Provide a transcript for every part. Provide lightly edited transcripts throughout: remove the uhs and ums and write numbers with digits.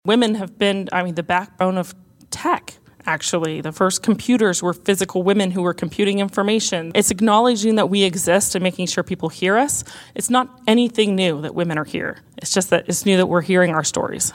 Women have been, the backbone of tech. Actually, the first computers were physical women who were computing information. It's acknowledging that we exist and making sure people hear us. It's not anything new that women are here. It's just that it's new that we're hearing our stories.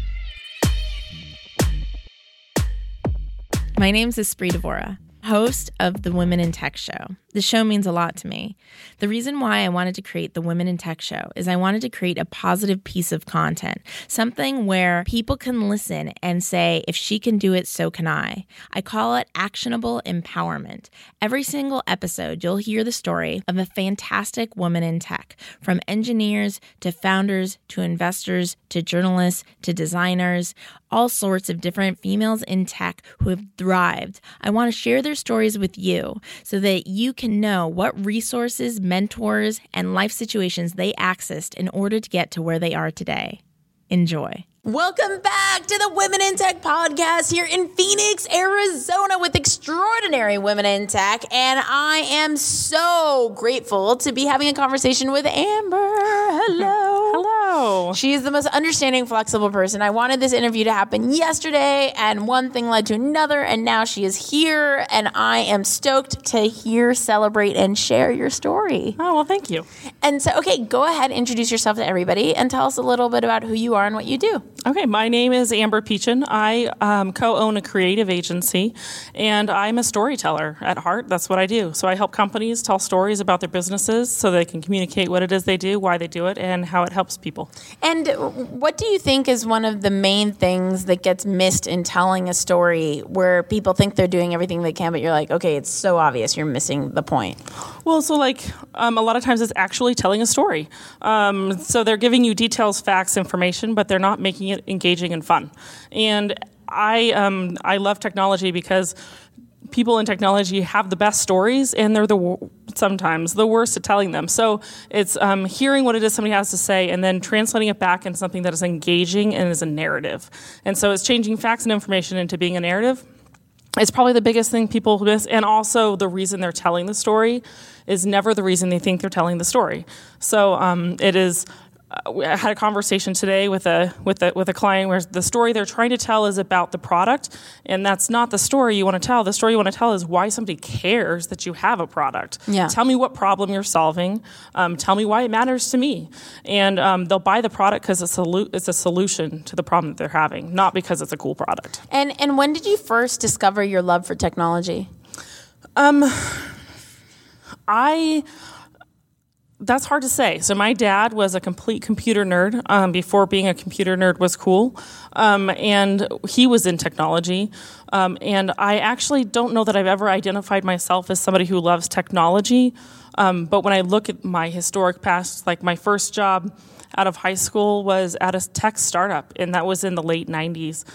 My name's Espree Devora, host of the Women in Tech Show. The show means a lot to me. The reason why I wanted to create the Women in Tech Show is I wanted to create a positive piece of content, something where people can listen and say, if she can do it, so can I. I call it actionable empowerment. Every single episode, you'll hear the story of a fantastic woman in tech, from engineers to founders to investors to journalists to designers, all sorts of different females in tech who have thrived. I want to share their stories with you so that you can know what resources, mentors, and life situations they accessed in order to get to where they are today. Enjoy. Welcome back to the Women in Tech podcast here in Phoenix, Arizona with extraordinary women in tech. And I am so grateful to be having a conversation with Amber. Hello. Hello. She is the most understanding, flexible person. I wanted this interview to happen yesterday, and one thing led to another, and now she is here, and I am stoked to hear, celebrate, and share your story. Oh, well, thank you. And so, okay, go ahead, introduce yourself to everybody, and tell us a little bit about who you are and what you do. Okay, my name is Amber Peachin. I co-own a creative agency, and I'm a storyteller at heart. That's what I do. So I help companies tell stories about their businesses so they can communicate what it is they do, why they do it, and how it helps people. And what do you think is one of the main things that gets missed in telling a story where people think they're doing everything they can, but you're like, okay, it's so obvious you're missing the point? Well, so a lot of times it's actually telling a story. So they're giving you details, facts, information, but they're not making it engaging and fun. And I love technology because people in technology have the best stories, and they're sometimes the worst at telling them. So it's hearing what it is somebody has to say and then translating it back into something that is engaging and is a narrative. And so it's changing facts and information into being a narrative. It's probably the biggest thing people miss, and also the reason they're telling the story is never the reason they think they're telling the story. So it is. I had a conversation today with a client where the story they're trying to tell is about the product, and that's not the story you want to tell. The story you want to tell is why somebody cares that you have a product. Yeah. Tell me what problem you're solving. Tell me why it matters to me. And they'll buy the product because it's a solution to the problem that they're having, not because it's a cool product. And when did you first discover your love for technology? That's hard to say. So my dad was a complete computer nerd before being a computer nerd was cool, and he was in technology. And I actually don't know that I've ever identified myself as somebody who loves technology. But when I look at my historic past, like my first job out of high school was at a tech startup, and that was in the late 90s.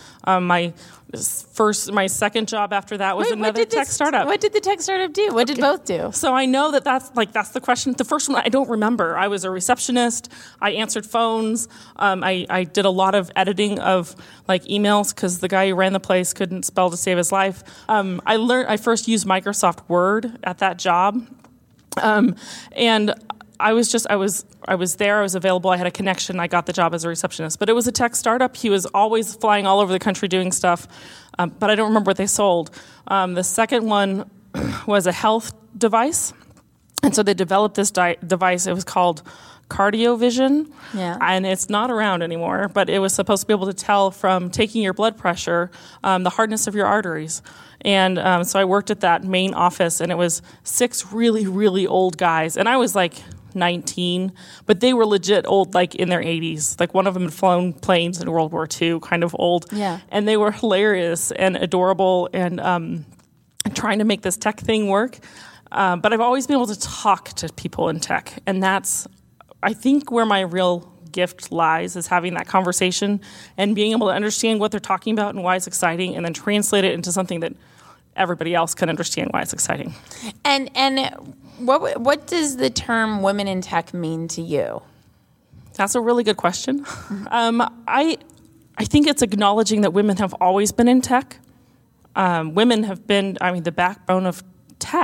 My second job after that was another tech startup. What did the tech startup do? What did both do? So I know that's the question. The first one I don't remember. I was a receptionist. I answered phones. I did a lot of editing of emails because the guy who ran the place couldn't spell to save his life. I first used Microsoft Word at that job, and I was there, I was available, I had a connection, I got the job as a receptionist. But it was a tech startup. He was always flying all over the country doing stuff, but I don't remember what they sold. The second one was a health device, and so they developed this device. It was called CardioVision, and it's not around anymore, but it was supposed to be able to tell from taking your blood pressure the hardness of your arteries. And so I worked at that main office, and it was 6 really, really old guys, and I was 19, but they were legit old, in their 80s. One of them had flown planes in World War II, kind of old. Yeah. And they were hilarious and adorable and trying to make this tech thing work. But I've always been able to talk to people in tech, and that's, I think, where my real gift lies, is having that conversation and being able to understand what they're talking about and why it's exciting, and then translate it into something that everybody else can understand why it's exciting. And what does the term women in tech mean to you? That's a really good question. I think it's acknowledging that women have always been in tech. Women have been, the backbone of tech.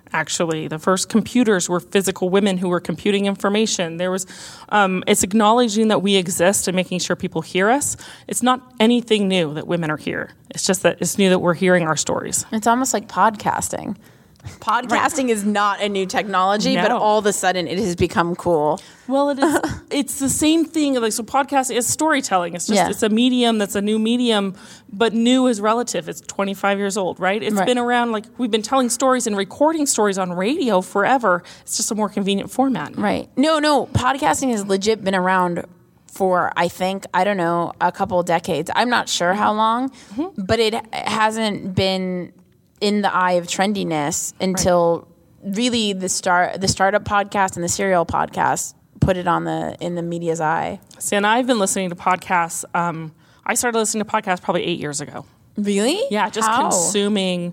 actually. The first computers were physical women who were computing information. There was, it's acknowledging that we exist and making sure people hear us. It's not anything new that women are here. It's just that it's new that we're hearing our stories. It's almost like podcasting. Podcasting is not a new technology, but all of a sudden it has become cool. Well, it is. It's the same thing. Like, so podcasting is storytelling. It's just it's a medium that's a new medium, but new is relative. It's 25 years old, right? It's been around. Like, we've been telling stories and recording stories on radio forever. It's just a more convenient format. Right. No. Podcasting has legit been around for, I think, I don't know, a couple of decades. I'm not sure how long, but it hasn't been in the eye of trendiness until really the startup podcast and the serial podcast put it in the media's eye. See, and I've been listening to podcasts. I started listening to podcasts probably 8 years ago. Really? Yeah, just consuming.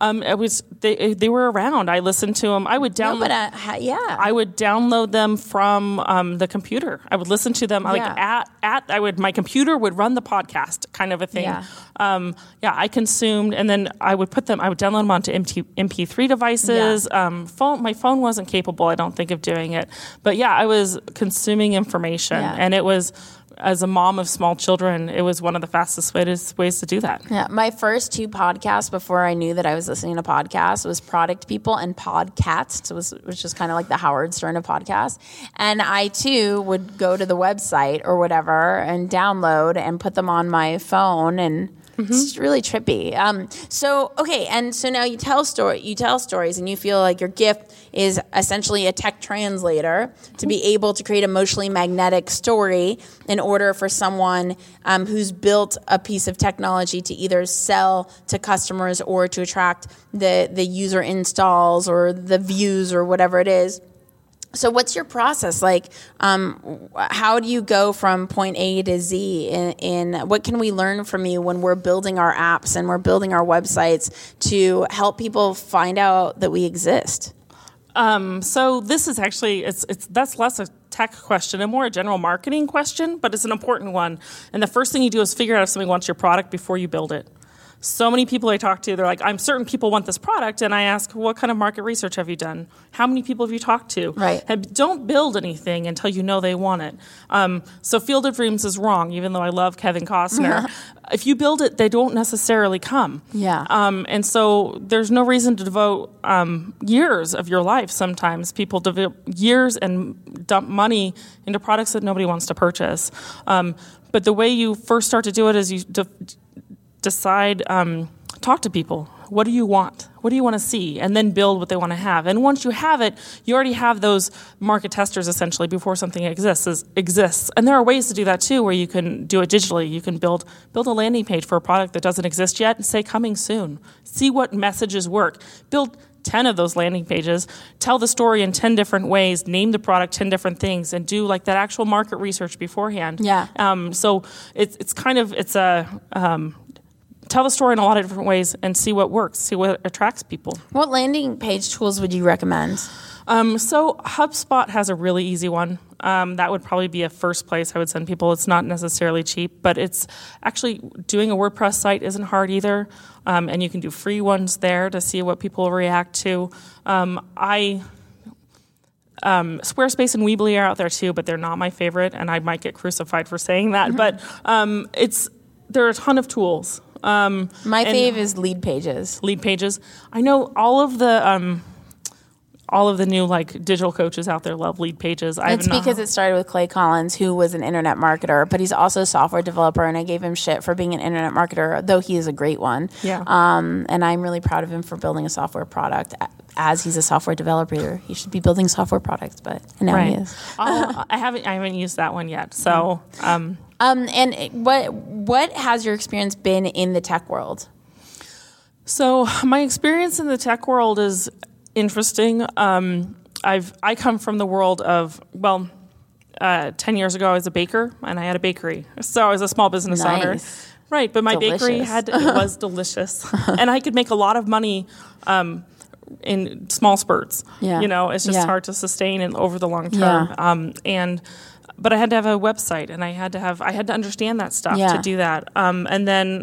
They were around. I listened to them. I would download. I would download them from the computer. I would listen to them. My computer would run the podcast, kind of a thing. I consumed, and then I would download them onto MP3 devices. My phone wasn't capable, I don't think, of doing it. But I was consuming information, and it was. As a mom of small children, it was one of the fastest ways to do that. Yeah, my first 2 podcasts before I knew that I was listening to podcasts was Product People and Podcats. So it was just kind of like the Howard Stern of podcasts. And I, too, would go to the website or whatever and download and put them on my phone, and it's really trippy. So now you tell stories, and you feel like your gift is essentially a tech translator to be able to create emotionally magnetic story in order for someone who's built a piece of technology to either sell to customers or to attract the user installs or the views or whatever it is. So what's your process? Like, how do you go from point A to Z in what can we learn from you when we're building our apps and we're building our websites to help people find out that we exist? So this is actually, that's less a tech question and more a general marketing question, but it's an important one. And the first thing you do is figure out if somebody wants your product before you build it. So many people I talk to, they're like, I'm certain people want this product. And I ask, what kind of market research have you done? How many people have you talked to? Right. Don't build anything until you know they want it. So Field of Dreams is wrong, even though I love Kevin Costner. If you build it, they don't necessarily come. Yeah. And so there's no reason to devote years of your life. Sometimes people devote years and dump money into products that nobody wants to purchase. But the way you first start to do it is you decide, talk to people. What do you want? What do you want to see? And then build what they want to have. And once you have it, you already have those market testers essentially before something exists. And there are ways to do that too, where you can do it digitally. You can build a landing page for a product that doesn't exist yet and say coming soon. See what messages work. Build 10 of those landing pages, tell the story in 10 different ways, name the product 10 different things, and do like that actual market research beforehand. Yeah. So it's tell the story in a lot of different ways and see what works, see what attracts people. What landing page tools would you recommend? So HubSpot has a really easy one. That would probably be a first place I would send people. It's not necessarily cheap, but it's actually doing a WordPress site isn't hard either. And you can do free ones there to see what people react to. Squarespace and Weebly are out there too, but they're not my favorite, and I might get crucified for saying that. But there are a ton of tools. My fave is Lead Pages. Lead Pages. I know all of the new like digital coaches out there love Lead Pages. It's because it started with Clay Collins, who was an internet marketer, but he's also a software developer, and I gave him shit for being an internet marketer, though he is a great one. Yeah. And I'm really proud of him for building a software product. As he's a software developer, he should be building software products, but now he is. I haven't used that one yet. So. And what has your experience been in the tech world? So my experience in the tech world is interesting. I come from the world of 10 years ago I was a baker and I had a bakery, so I was a small business owner. Right, but my bakery was delicious, and I could make a lot of money in small spurts. Yeah. It's just hard to sustain and over the long term. Yeah. But I had to have a website, and I had to understand that stuff to do that. And then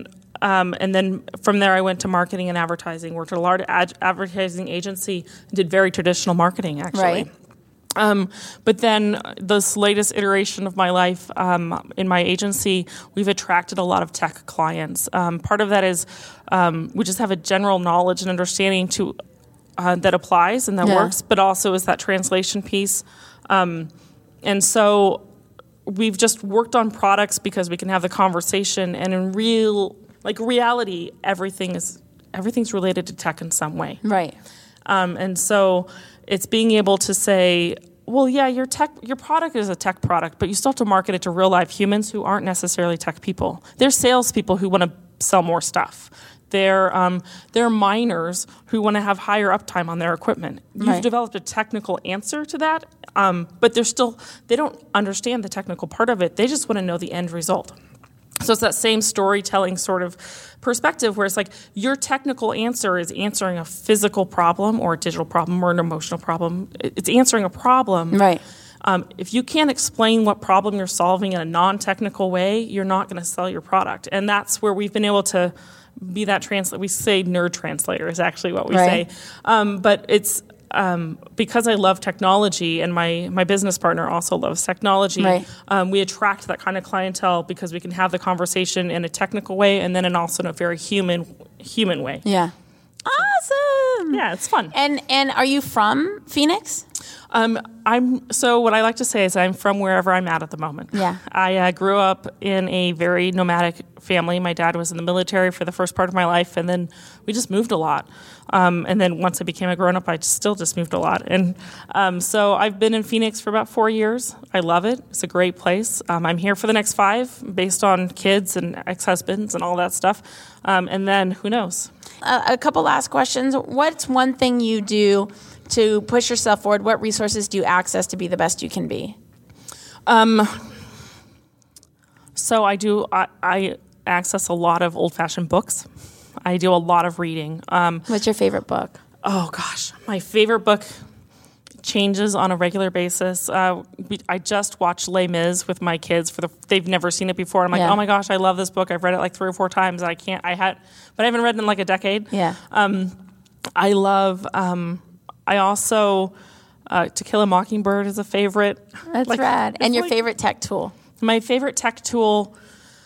And then from there, I went to marketing and advertising, worked at a large advertising agency, did very traditional marketing, actually. Right. But then this latest iteration of my life in my agency, we've attracted a lot of tech clients. Part of that is we just have a general knowledge and understanding to that applies and that works, but also is that translation piece. And so we've just worked on products because we can have the conversation, and in reality, everything's related to tech in some way. Right. And so it's being able to say, well, yeah, your product is a tech product, but you still have to market it to real live humans who aren't necessarily tech people. They're salespeople who want to sell more stuff. They're miners who want to have higher uptime on their equipment. You've developed a technical answer to that, but they don't understand the technical part of it. They just want to know the end result. So it's that same storytelling sort of perspective where it's like your technical answer is answering a physical problem or a digital problem or an emotional problem. It's answering a problem. Right. If you can't explain what problem you're solving in a non-technical way, you're not going to sell your product. And that's where we've been able to be that translator. We say nerd translator is actually what we say. But it's because I love technology and my business partner also loves technology, we attract that kind of clientele because we can have the conversation in a technical way and then also in a very human way. Yeah. Awesome. Yeah, it's fun. And are you from Phoenix? So what I like to say is I'm from wherever I'm at the moment. Yeah. I grew up in a very nomadic family. My dad was in the military for the first part of my life, and then we just moved a lot. And then once I became a grown-up, I still just moved a lot. And so I've been in Phoenix for about 4 years. I love it. It's a great place. I'm here for the next 5 based on kids and ex-husbands and all that stuff. And then who knows? A couple last questions. What's one thing you do to push yourself forward? What resources do you access to be the best you can be? So I access a lot of old-fashioned books. I do a lot of reading. What's your favorite book? Oh gosh, my favorite book changes on a regular basis. I just watched Les Mis with my kids they've never seen it before. I'm like, oh my gosh, I love this book. I've read it like 3 or 4 times. And but I haven't read it in like a decade. Yeah. I love. I also To Kill a Mockingbird is a favorite. That's rad. And your favorite tech tool? My favorite tech tool.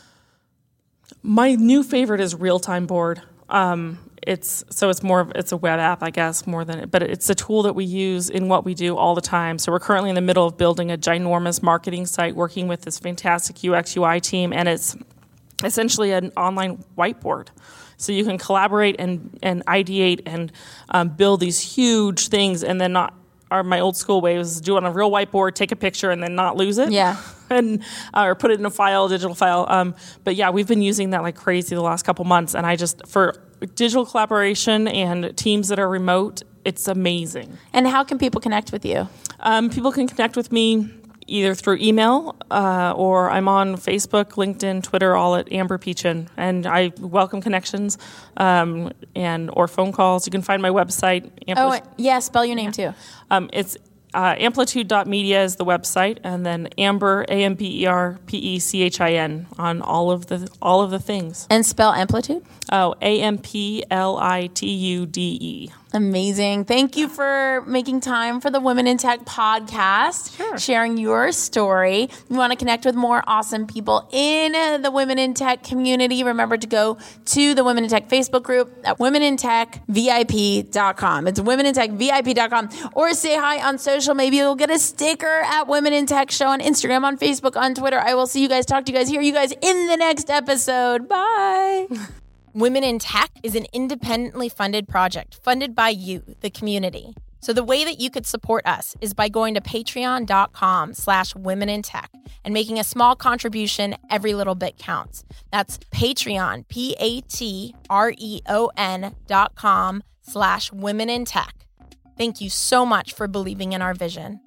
My new favorite is Real-Time Board. It's a web app, I guess, but it's a tool that we use in what we do all the time. So we're currently in the middle of building a ginormous marketing site, working with this fantastic UX UI team, and it's essentially an online whiteboard. So you can collaborate and ideate and build these huge things, and then my old school way was to do it on a real whiteboard, take a picture, and then not lose it. Yeah. And or put it in a digital file. But yeah, we've been using that like crazy the last couple months, and for digital collaboration and teams that are remote, it's amazing. And how can people connect with you? People can connect with me either through email or I'm on Facebook, LinkedIn, Twitter, all at Amber Peachin, and I welcome connections or phone calls. You can find my website. Spell your name too. It's amplitude.media is the website, and then Amber, AMBERPECHIN on all of the things. And spell Amplitude? Oh, AMPLITUDE. Amazing. Thank you for making time for the Women in Tech podcast, sharing your story. You want to connect with more awesome people in the Women in Tech community, remember to go to the Women in Tech Facebook group at womenintechvip.com. It's womenintechvip.com. Or say hi on social. Maybe you'll get a sticker at Women in Tech Show on Instagram, on Facebook, on Twitter. I will see you guys, talk to you guys, hear you guys in the next episode. Bye. Women in Tech is an independently funded project funded by you, the community. So the way that you could support us is by going to patreon.com/womenintech and making a small contribution. Every little bit counts. That's Patreon, patreon.com/womenintech. Thank you so much for believing in our vision.